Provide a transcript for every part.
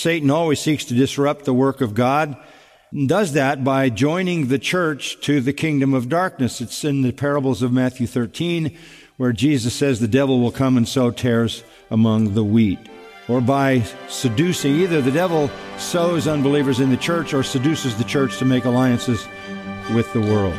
Satan always seeks to disrupt the work of God, and does that by joining the church to the kingdom of darkness. It's in the parables of Matthew 13, where Jesus says the devil will come and sow tares among the wheat. Or by seducing, either the devil sows unbelievers in the church or seduces the church to make alliances with the world.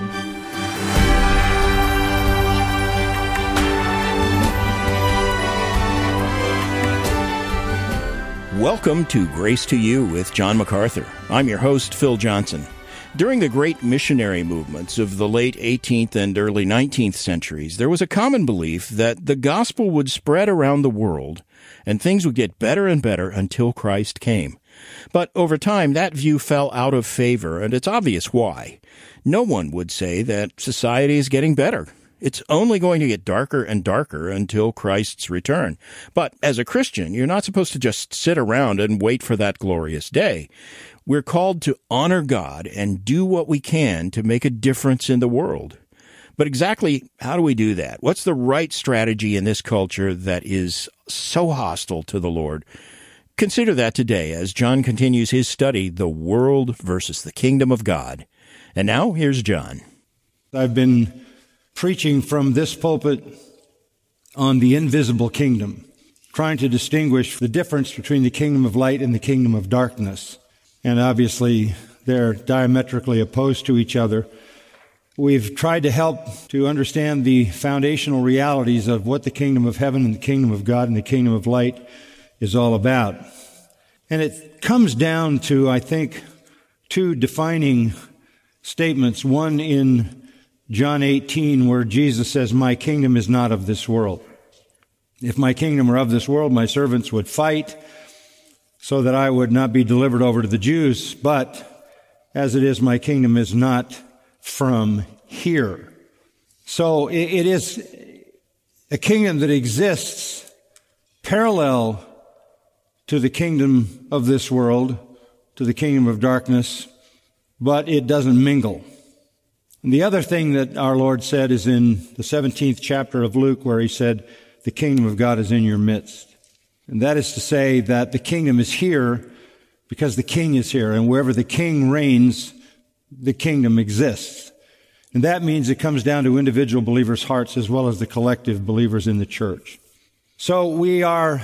Welcome to Grace to You with John MacArthur. I'm your host, Phil Johnson. During the great missionary movements of the late 18th and early 19th centuries, there was a common belief that the gospel would spread around the world and things would get better and better until Christ came. But over time, that view fell out of favor, and it's obvious why. No one would say that society is getting better. It's only going to get darker and darker until Christ's return. But as a Christian, you're not supposed to just sit around and wait for that glorious day. We're called to honor God and do what we can to make a difference in the world. But exactly how do we do that? What's the right strategy in this culture that is so hostile to the Lord? Consider that today as John continues his study, The World versus the Kingdom of God. And now, here's John. I've been preaching from this pulpit on the invisible kingdom, trying to distinguish the difference between the kingdom of light and the kingdom of darkness. And obviously, they're diametrically opposed to each other. We've tried to help to understand the foundational realities of what the kingdom of heaven and the kingdom of God and the kingdom of light is all about. And it comes down to, I think, two defining statements. One in John 18, where Jesus says, "My kingdom is not of this world. If my kingdom were of this world, my servants would fight so that I would not be delivered over to the Jews. But as it is, my kingdom is not from here." So it is a kingdom that exists parallel to the kingdom of this world, to the kingdom of darkness, but it doesn't mingle. And the other thing that our Lord said is in the 17th chapter of Luke, where he said, "The kingdom of God is in your midst." And that is to say that the kingdom is here because the king is here. And wherever the king reigns, the kingdom exists. And that means it comes down to individual believers' hearts as well as the collective believers in the church. So we are,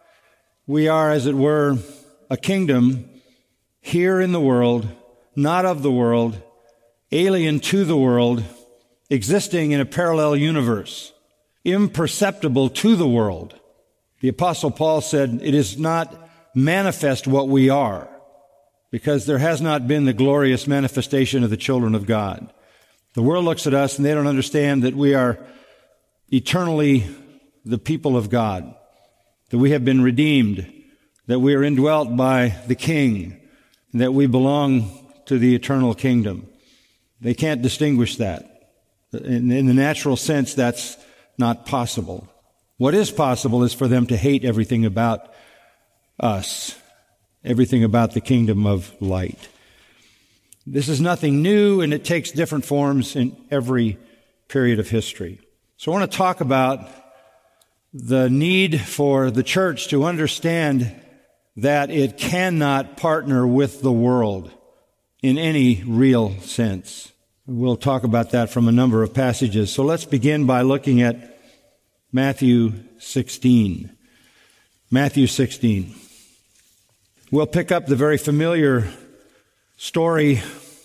as it were, a kingdom here in the world, not of the world, alien to the world, existing in a parallel universe, imperceptible to the world. The Apostle Paul said, "It is not manifest what we are, because there has not been the glorious manifestation of the children of God." The world looks at us and they don't understand that we are eternally the people of God, that we have been redeemed, that we are indwelt by the King, and that we belong to the eternal kingdom. They can't distinguish that. In the natural sense, that's not possible. What is possible is for them to hate everything about us, everything about the kingdom of light. This is nothing new, and it takes different forms in every period of history. So I want to talk about the need for the church to understand that it cannot partner with the world in any real sense. We'll talk about that from a number of passages. So let's begin by looking at Matthew 16. Matthew 16. We'll pick up the very familiar story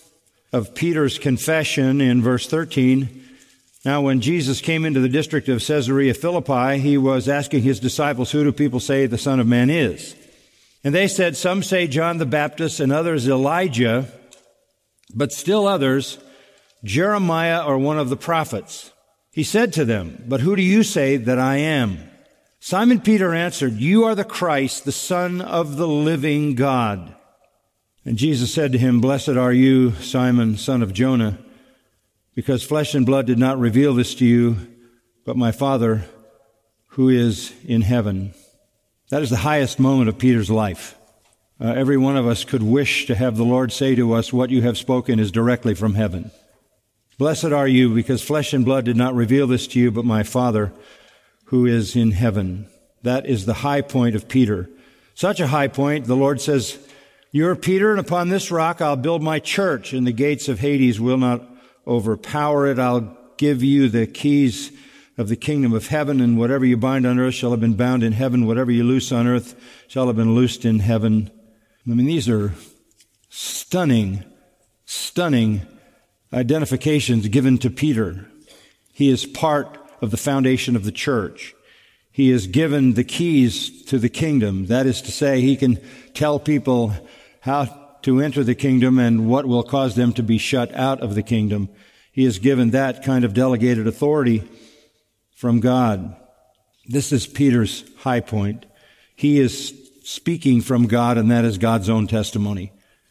of Peter's confession in verse 13. Now, when Jesus came into the district of Caesarea Philippi, he was asking his disciples, "Who do people say the Son of Man is?" And they said, "Some say John the Baptist, and others Elijah, but still others, Jeremiah or one of the prophets." He said to them, "But who do you say that I am?" Simon Peter answered, "You are the Christ, the Son of the living God." And Jesus said to him, "Blessed are you, Simon, son of Jonah, because flesh and blood did not reveal this to you, but my Father who is in heaven." That is the highest moment of Peter's life. Every one of us could wish to have the Lord say to us, "What you have spoken is directly from heaven." Blessed are you, because flesh and blood did not reveal this to you, but my Father who is in heaven. That is the high point of Peter, Such a high point, the Lord says, "You're Peter, and upon this rock I'll build my church, and the gates of Hades will not overpower it. I'll give you the keys of the kingdom of heaven, and whatever you bind on earth shall have been bound in heaven. Whatever you loose on earth shall have been loosed in heaven." I mean, these are stunning identifications given to Peter. He is part of the foundation of the church. He is given the keys to the kingdom. That is to say, he can tell people how to enter the kingdom and what will cause them to be shut out of the kingdom. He is given that kind of delegated authority from God. This is Peter's high point. He is speaking from God, and that is God's own testimony.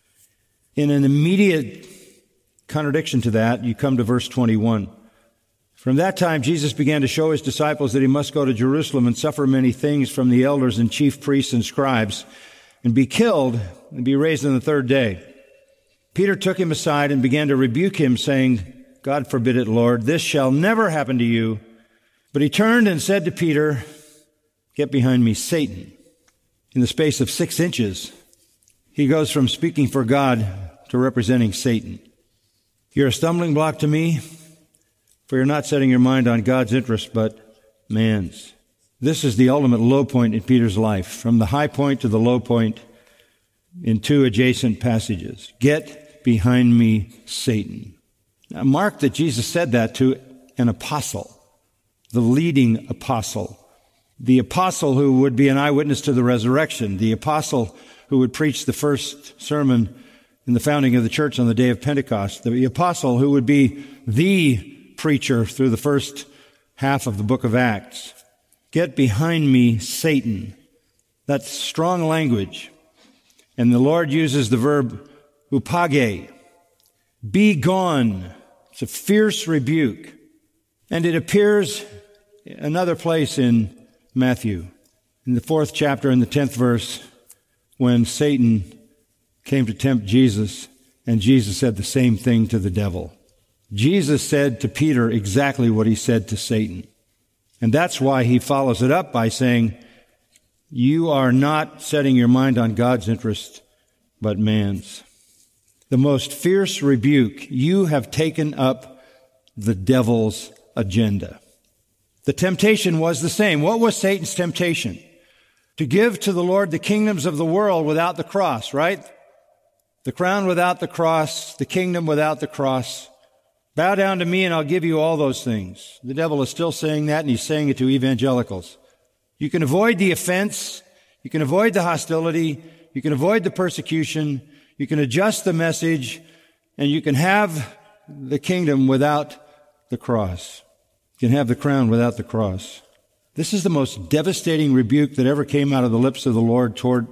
In an immediate contradiction to that, you come to verse 21. From that time, Jesus began to show his disciples that he must go to Jerusalem and suffer many things from the elders and chief priests and scribes, and be killed and be raised on the third day. Peter took him aside and began to rebuke him, saying, "God forbid it, Lord. This shall never happen to you." But he turned and said to Peter, "Get behind me, Satan." In the space of 6 inches, he goes from speaking for God to representing Satan. "You're a stumbling block to me, for you're not setting your mind on God's interest, but man's." This is the ultimate low point in Peter's life, from the high point to the low point in 2 adjacent passages. "Get behind me, Satan." Now, mark that Jesus said that to an apostle, the leading apostle, the apostle who would be an eyewitness to the resurrection, the apostle who would preach the first sermon in the founding of the church on the day of Pentecost, the apostle who would be the preacher through the first half of the book of Acts. "Get behind me, Satan." That's strong language. And the Lord uses the verb upage, be gone. It's a fierce rebuke. And it appears another place in Matthew, in the 4th chapter, in the 10th verse, when Satan came to tempt Jesus, and Jesus said the same thing to the devil. Jesus said to Peter exactly what he said to Satan. And that's why he follows it up by saying, "You are not setting your mind on God's interest, but man's." The most fierce rebuke: you have taken up the devil's agenda. The temptation was the same. What was Satan's temptation? To give to the Lord the kingdoms of the world without the cross, right? The crown without the cross, the kingdom without the cross. Bow down to me and I'll give you all those things. The devil is still saying that, and he's saying it to evangelicals. You can avoid the offense. You can avoid the hostility. You can avoid the persecution. You can adjust the message, and you can have the kingdom without the cross. You can have the crown without the cross. This is the most devastating rebuke that ever came out of the lips of the Lord toward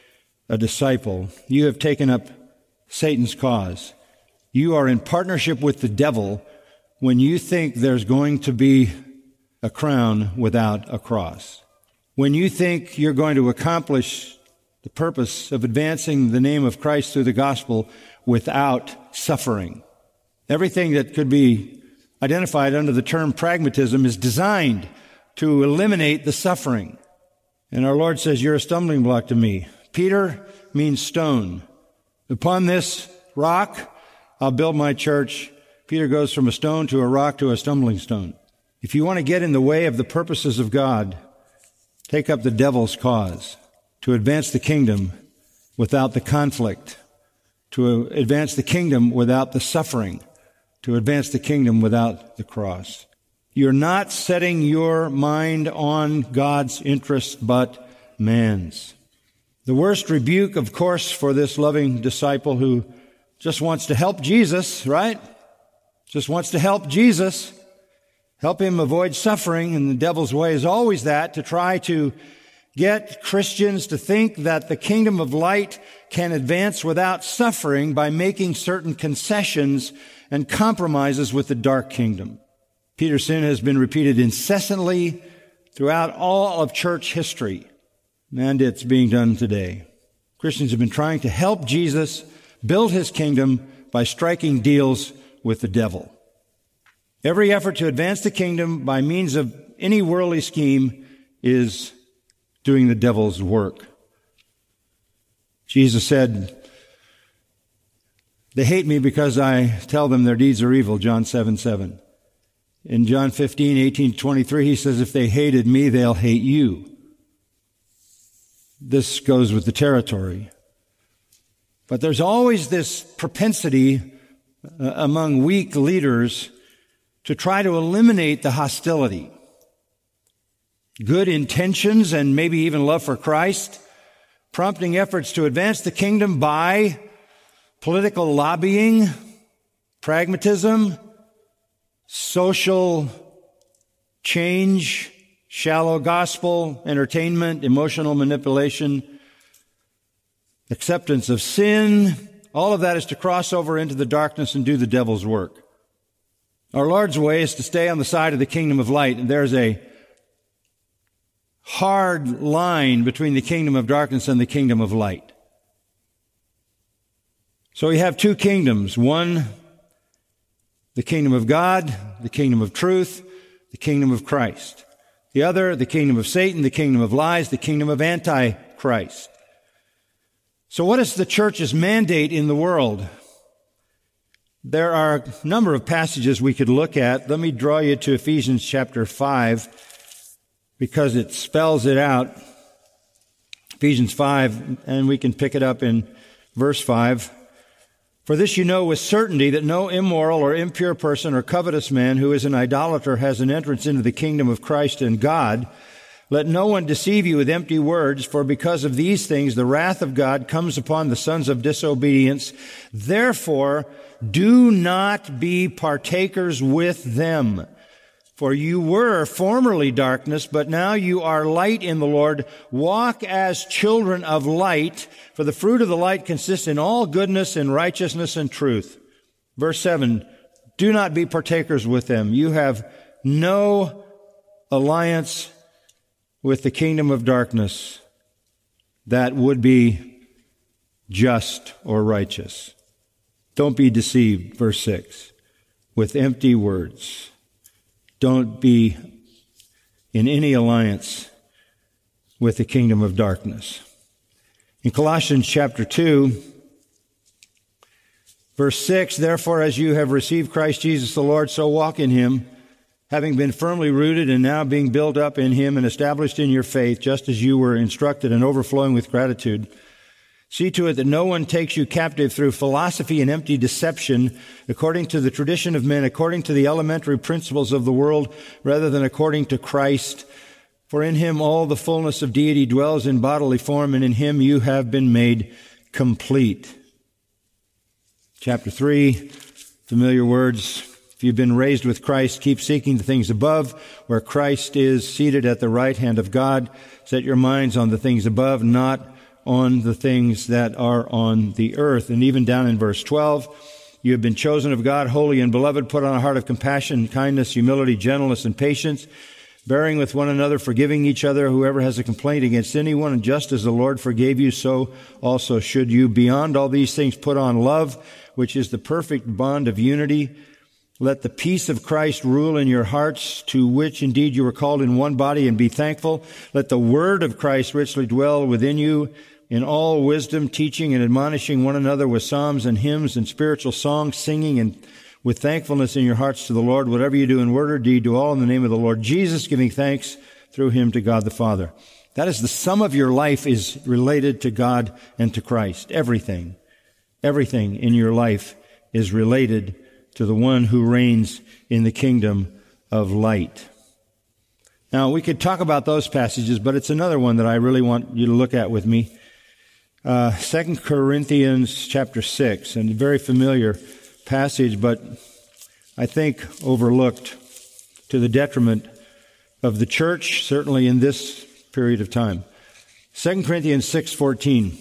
a disciple. You have taken up Satan's cause. You are in partnership with the devil when you think there's going to be a crown without a cross. When you think you're going to accomplish the purpose of advancing the name of Christ through the gospel without suffering. Everything that could be identified under the term pragmatism is designed to eliminate the suffering. And our Lord says, "You're a stumbling block to me." Peter means stone. Upon this rock, I'll build my church. Peter goes from a stone to a rock to a stumbling stone. If you want to get in the way of the purposes of God, take up the devil's cause to advance the kingdom without the conflict, to advance the kingdom without the suffering, to advance the kingdom without the cross. You're not setting your mind on God's interest, but man's. The worst rebuke, of course, for this loving disciple who just wants to help Jesus, right? Just wants to help Jesus, help him avoid suffering. And the devil's way is always that, to try to get Christians to think that the kingdom of light can advance without suffering by making certain concessions and compromises with the dark kingdom. Peter's sin has been repeated incessantly throughout all of church history, and it's being done today. Christians have been trying to help Jesus build his kingdom by striking deals with the devil. Every effort to advance the kingdom by means of any worldly scheme is doing the devil's work. Jesus said, they hate me because I tell them their deeds are evil, John 7:7. In John 15:18-23, he says, if they hated me, they'll hate you. This goes with the territory. But there's always this propensity among weak leaders to try to eliminate the hostility. Good intentions and maybe even love for Christ, prompting efforts to advance the kingdom by political lobbying, pragmatism, social change, shallow gospel, entertainment, emotional manipulation, acceptance of sin. All of that is to cross over into the darkness and do the devil's work. Our Lord's way is to stay on the side of the kingdom of light, and there's a hard line between the kingdom of darkness and the kingdom of light. So we have two kingdoms. One, the kingdom of God, the kingdom of truth, the kingdom of Christ. The other, the kingdom of Satan, the kingdom of lies, the kingdom of Antichrist. So what is the church's mandate in the world? There are a number of passages we could look at. Let me draw you to Ephesians chapter 5 because it spells it out. Ephesians 5, and we can pick it up in verse 5. For this you know with certainty that no immoral or impure person or covetous man who is an idolater has an entrance into the kingdom of Christ and God. Let no one deceive you with empty words, for because of these things the wrath of God comes upon the sons of disobedience. Therefore, do not be partakers with them. For you were formerly darkness, but now you are light in the Lord. Walk as children of light, for the fruit of the light consists in all goodness and righteousness and truth. Verse 7, do not be partakers with them. You have no alliance with the kingdom of darkness that would be just or righteous. Don't be deceived, verse 6, with empty words. Don't be in any alliance with the kingdom of darkness. In Colossians chapter 2, verse 6, therefore as you have received Christ Jesus the Lord, so walk in him, having been firmly rooted and now being built up in him and established in your faith, just as you were instructed and overflowing with gratitude. See to it that no one takes you captive through philosophy and empty deception, according to the tradition of men, according to the elementary principles of the world, rather than according to Christ. For in him all the fullness of deity dwells in bodily form, and in him you have been made complete. Chapter 3, familiar words. If you've been raised with Christ, keep seeking the things above, where Christ is seated at the right hand of God. Set your minds on the things above, not on the things that are on the earth. And even down in verse 12, you have been chosen of God, holy and beloved. Put on a heart of compassion, kindness, humility, gentleness, and patience, bearing with one another, forgiving each other, whoever has a complaint against anyone. And just as the Lord forgave you, so also should you. Beyond all these things, put on love, which is the perfect bond of unity. Let the peace of Christ rule in your hearts, to which indeed you were called in one body, and be thankful. Let the word of Christ richly dwell within you, in all wisdom, teaching and admonishing one another with psalms and hymns and spiritual songs, singing and with thankfulness in your hearts to the Lord. Whatever you do in word or deed, do all in the name of the Lord Jesus, giving thanks through him to God the Father. That is, the sum of your life is related to God and to Christ. Everything in your life is related to the one who reigns in the kingdom of light. Now, we could talk about those passages, but it's another one that I really want you to look at with me. 2 Corinthians chapter 6, and a very familiar passage, but I think overlooked to the detriment of the church, certainly in this period of time. 2 Corinthians 6:14.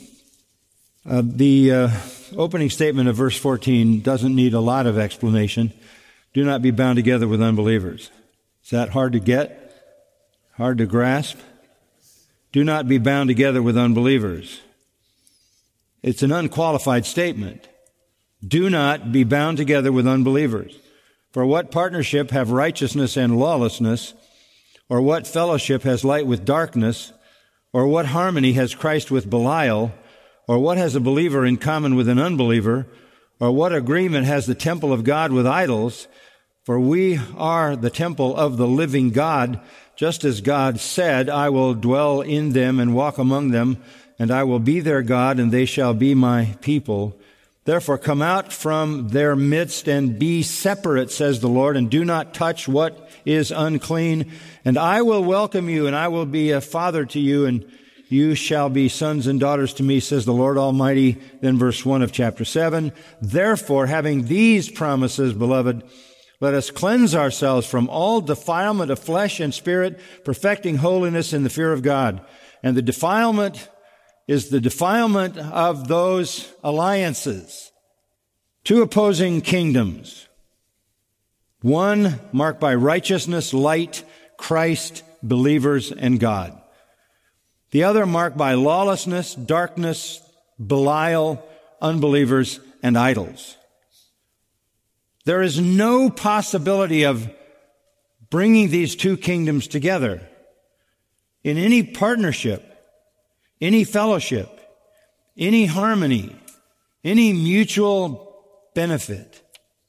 The opening statement of verse 14 doesn't need a lot of explanation. Do not be bound together with unbelievers. Is that hard to get? Hard to grasp? Do not be bound together with unbelievers. It's an unqualified statement. Do not be bound together with unbelievers. For what partnership have righteousness and lawlessness? Or what fellowship has light with darkness? Or what harmony has Christ with Belial? Or what has a believer in common with an unbeliever? Or what agreement has the temple of God with idols? For we are the temple of the living God, just as God said, I will dwell in them and walk among them, and I will be their God, and they shall be my people. Therefore come out from their midst and be separate, says the Lord, and do not touch what is unclean. And I will welcome you, and I will be a father to you, and you shall be sons and daughters to me, says the Lord Almighty. Then verse 1 of chapter 7. Therefore, having these promises, beloved, let us cleanse ourselves from all defilement of flesh and spirit, perfecting holiness in the fear of God. And the defilement is the defilement of those alliances. Two opposing kingdoms. One marked by righteousness, light, Christ, believers, and God. The other marked by lawlessness, darkness, Belial, unbelievers, and idols. There is no possibility of bringing these two kingdoms together in any partnership, any fellowship, any harmony, any mutual benefit.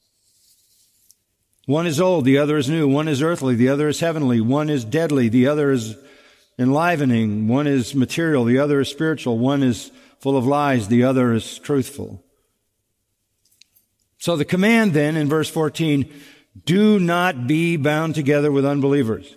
One is old, the other is new. One is earthly, the other is heavenly. One is deadly, the other is enlivening. One is material, the other is spiritual. One is full of lies, the other is truthful. So the command then in verse 14, do not be bound together with unbelievers.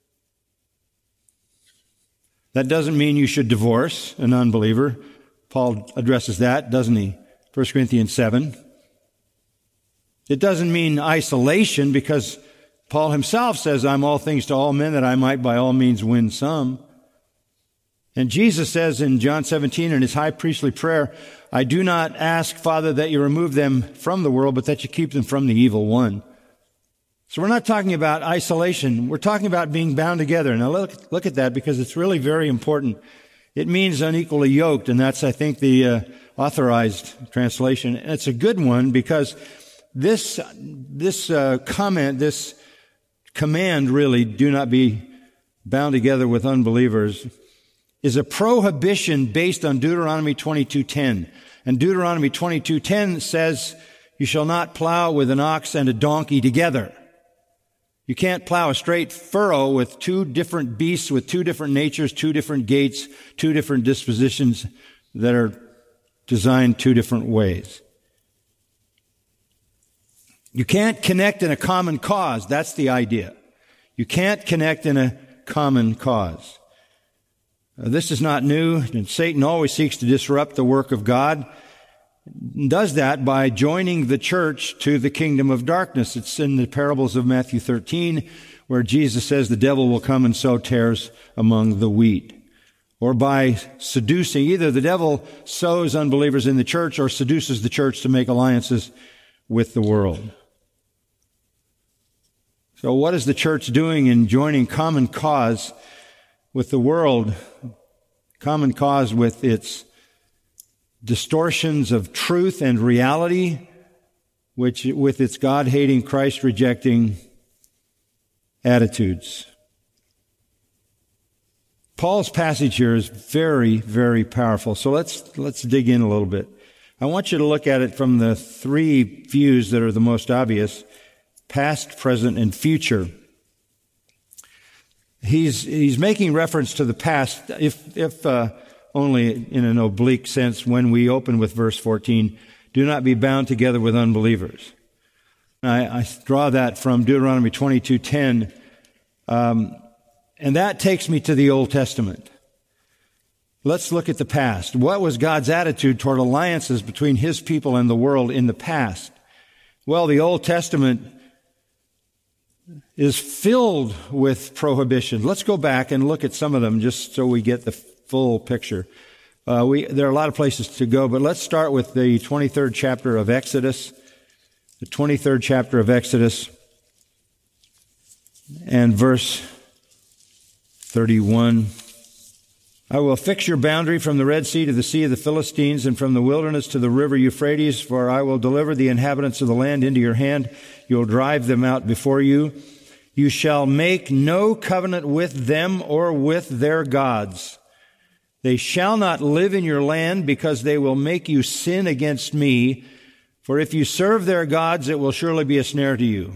That doesn't mean you should divorce an unbeliever. Paul addresses that, doesn't he? 1 Corinthians 7. It doesn't mean isolation, because Paul himself says, I'm all things to all men, that I might by all means win some. And Jesus says in John 17 in his high priestly prayer, I do not ask, Father, that you remove them from the world, but that you keep them from the evil one. So we're not talking about isolation. We're talking about being bound together. Now look at that, because it's really very important. It means unequally yoked, and that's, I think, the authorized translation. And it's a good one, because this command really, do not be bound together with unbelievers, is a prohibition based on Deuteronomy 22:10. And Deuteronomy 22:10 says, you shall not plow with an ox and a donkey together. You can't plow a straight furrow with two different beasts, with two different natures, two different gaits, two different dispositions that are designed two different ways. You can't connect in a common cause. That's the idea. You can't connect in a common cause. This is not new, and Satan always seeks to disrupt the work of God. He does that by joining the church to the kingdom of darkness. It's in the parables of Matthew 13, where Jesus says the devil will come and sow tares among the wheat. Or by seducing, either the devil sows unbelievers in the church or seduces the church to make alliances with the world. So what is the church doing in joining common cause with the world? Common cause with its distortions of truth and reality, which with its God-hating, Christ-rejecting attitudes. Paul's passage here is very, very powerful. So let's dig in a little bit. I want you to look at it from the three views that are the most obvious: past, present, and future. He's making reference to the past, if only in an oblique sense, when we open with verse 14, do not be bound together with unbelievers. I draw that from Deuteronomy 22:10, and that takes me to the Old Testament. Let's look at the past. What was God's attitude toward alliances between His people and the world in the past? Well, the Old Testament is filled with prohibitions. Let's go back and look at some of them just so we get the full picture. There are a lot of places to go, but let's start with the 23rd chapter of Exodus. The 23rd chapter of Exodus and verse 31. I will fix your boundary from the Red Sea to the Sea of the Philistines, and from the wilderness to the river Euphrates, for I will deliver the inhabitants of the land into your hand. You will drive them out before you. You shall make no covenant with them or with their gods. They shall not live in your land, because they will make you sin against me. For if you serve their gods, it will surely be a snare to you.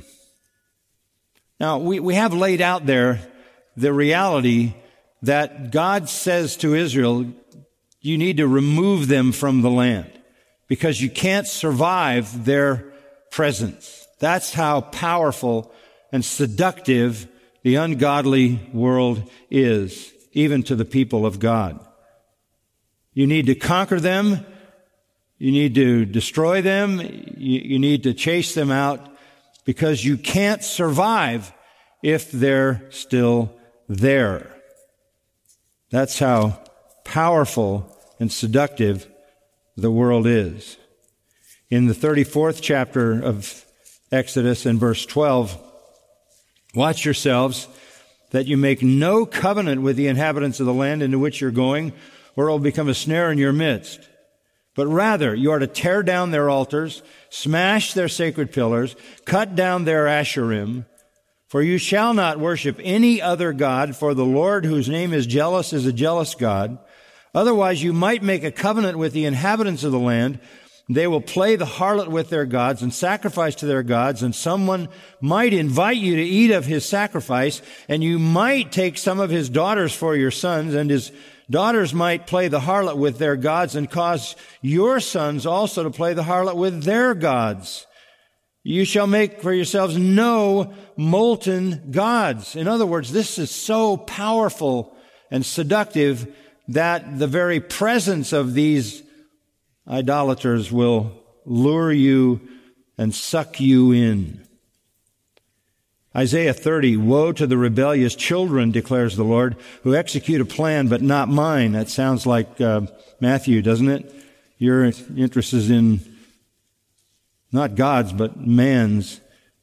Now, we have laid out there the reality that God says to Israel, you need to remove them from the land, because you can't survive their presence. That's how powerful and seductive the ungodly world is, even to the people of God. You need to conquer them. You need to destroy them. You need to chase them out, because you can't survive if they're still there. That's how powerful and seductive the world is. In the 34th chapter of Exodus, in verse 12, watch yourselves that you make no covenant with the inhabitants of the land into which you're going, or it will become a snare in your midst. But rather, you are to tear down their altars, smash their sacred pillars, cut down their Asherim, for you shall not worship any other god, for the Lord, whose name is jealous, is a jealous God. Otherwise, you might make a covenant with the inhabitants of the land. They will play the harlot with their gods and sacrifice to their gods, and someone might invite you to eat of his sacrifice, and you might take some of his daughters for your sons, and his daughters might play the harlot with their gods and cause your sons also to play the harlot with their gods. You shall make for yourselves no molten gods. In other words, this is so powerful and seductive that the very presence of these idolaters will lure you and suck you in. Isaiah 30, woe to the rebellious children, declares the Lord, who execute a plan, but not mine. That sounds like Matthew, doesn't it? Your interest is in not God's, but man's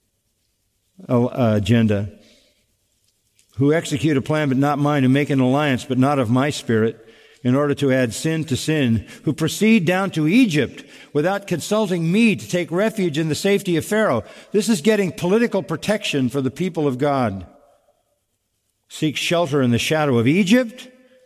agenda. Who execute a plan, but not mine, who make an alliance, but not of my spirit, in order to add sin to sin, who proceed down to Egypt without consulting me to take refuge in the safety of Pharaoh. This is getting political protection for the people of God. Seek shelter in the shadow of Egypt?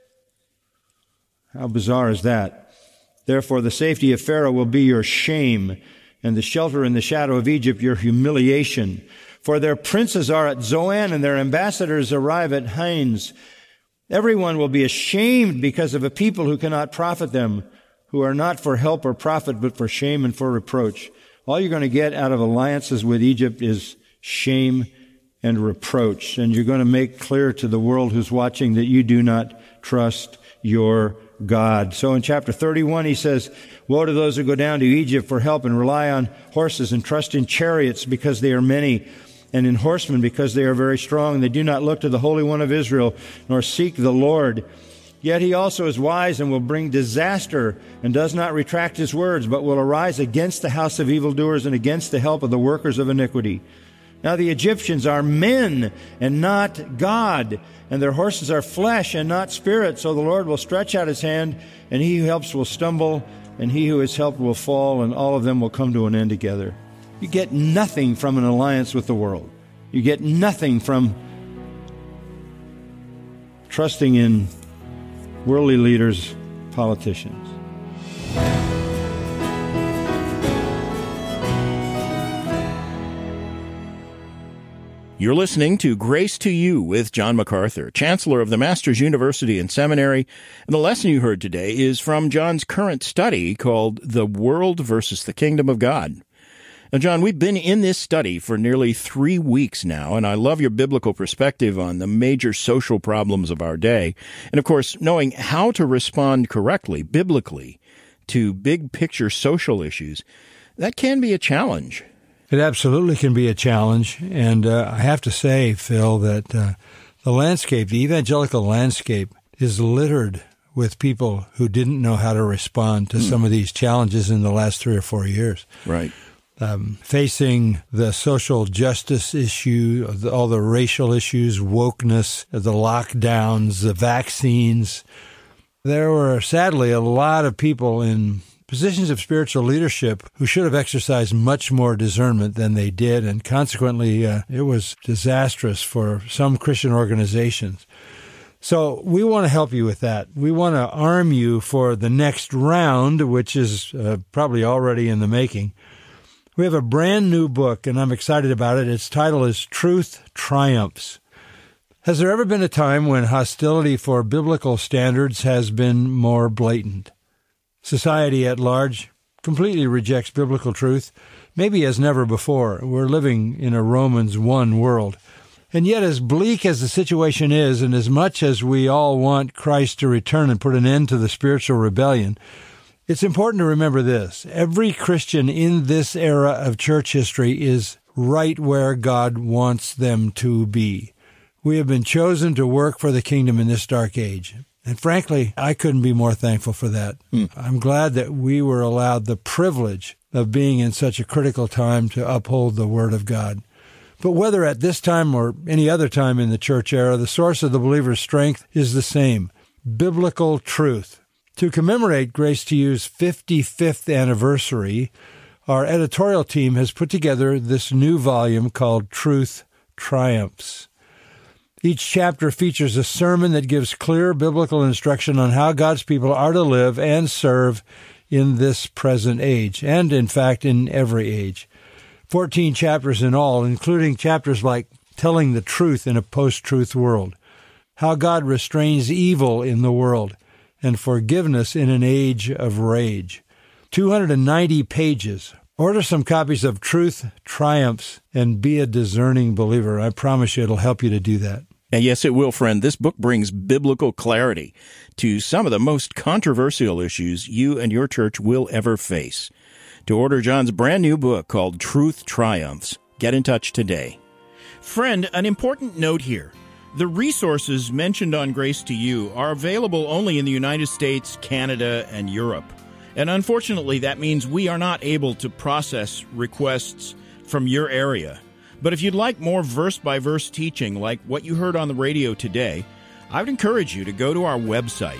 How bizarre is that? Therefore, the safety of Pharaoh will be your shame, and the shelter in the shadow of Egypt your humiliation. For their princes are at Zoan, and their ambassadors arrive at Hanes. Everyone will be ashamed because of a people who cannot profit them, who are not for help or profit, but for shame and for reproach. All you're going to get out of alliances with Egypt is shame and reproach. And you're going to make clear to the world who's watching that you do not trust your God. So in chapter 31, he says, woe to those who go down to Egypt for help and rely on horses and trust in chariots because they are many, and in horsemen because they are very strong. They do not look to the Holy One of Israel, nor seek the Lord. Yet he also is wise and will bring disaster, and does not retract his words, but will arise against the house of evildoers and against the help of the workers of iniquity. Now the Egyptians are men and not God, and their horses are flesh and not spirit. So the Lord will stretch out his hand, and he who helps will stumble, and he who is helped will fall, and all of them will come to an end together. You get nothing from an alliance with the world. You get nothing from trusting in worldly leaders, politicians. You're listening to Grace to You with John MacArthur, Chancellor of the Masters University and Seminary. And the lesson you heard today is from John's current study called The World versus the Kingdom of God. Now, John, we've been in this study for nearly 3 weeks now, and I love your biblical perspective on the major social problems of our day. And, of course, knowing how to respond correctly, biblically, to big-picture social issues, that can be a challenge. It absolutely can be a challenge, and I have to say, Phil, that the landscape, the evangelical landscape, is littered with people who didn't know how to respond to some of these challenges in the last 3 or 4 years. Right. Facing the social justice issue, all the racial issues, wokeness, the lockdowns, the vaccines. There were, sadly, a lot of people in positions of spiritual leadership who should have exercised much more discernment than they did, and consequently, it was disastrous for some Christian organizations. So we want to help you with that. We want to arm you for the next round, which is probably already in the making. We have a brand new book, and I'm excited about it. Its title is Truth Triumphs. Has there ever been a time when hostility for biblical standards has been more blatant? Society at large completely rejects biblical truth, maybe as never before. We're living in a Romans 1 world. And yet, as bleak as the situation is, and as much as we all want Christ to return and put an end to the spiritual rebellion, it's important to remember this. Every Christian in this era of church history is right where God wants them to be. We have been chosen to work for the kingdom in this dark age. And frankly, I couldn't be more thankful for that. I'm glad that we were allowed the privilege of being in such a critical time to uphold the Word of God. But whether at this time or any other time in the church era, the source of the believer's strength is the same, biblical truth. To commemorate Grace to You's 55th anniversary, our editorial team has put together this new volume called Truth Triumphs. Each chapter features a sermon that gives clear biblical instruction on how God's people are to live and serve in this present age, and in fact in every age. 14 chapters in all, including chapters like Telling the Truth in a Post-Truth World, How God Restrains Evil in the World, and Forgiveness in an Age of Rage. 290 pages. Order some copies of Truth Triumphs and be a discerning believer. I promise you it'll help you to do that. And yes, it will, friend. This book brings biblical clarity to some of the most controversial issues you and your church will ever face. To order John's brand new book called Truth Triumphs, get in touch today. Friend, an important note here. The resources mentioned on Grace to You are available only in the United States, Canada, and Europe. And unfortunately, that means we are not able to process requests from your area. But if you'd like more verse-by-verse teaching like what you heard on the radio today, I would encourage you to go to our website,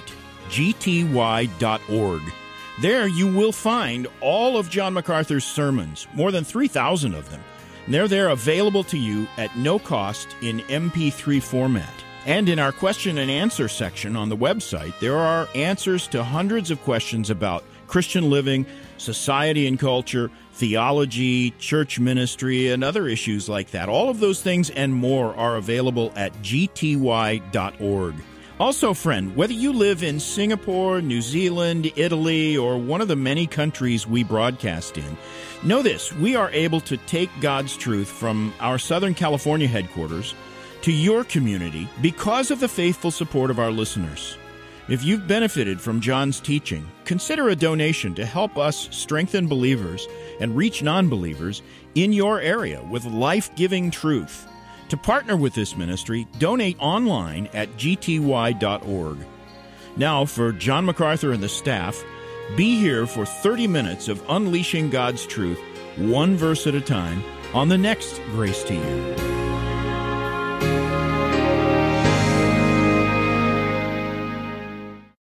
gty.org. There you will find all of John MacArthur's sermons, more than 3,000 of them. And they're there available to you at no cost in MP3 format. And in our question and answer section on the website, there are answers to hundreds of questions about Christian living, society and culture, theology, church ministry, and other issues like that. All of those things and more are available at gty.org. Also, friend, whether you live in Singapore, New Zealand, Italy, or one of the many countries we broadcast in, know this, we are able to take God's truth from our Southern California headquarters to your community because of the faithful support of our listeners. If you've benefited from John's teaching, consider a donation to help us strengthen believers and reach non-believers in your area with life-giving truth. To partner with this ministry, donate online at gty.org. Now, for John MacArthur and the staff, be here for 30 minutes of unleashing God's truth, one verse at a time, on the next Grace to You.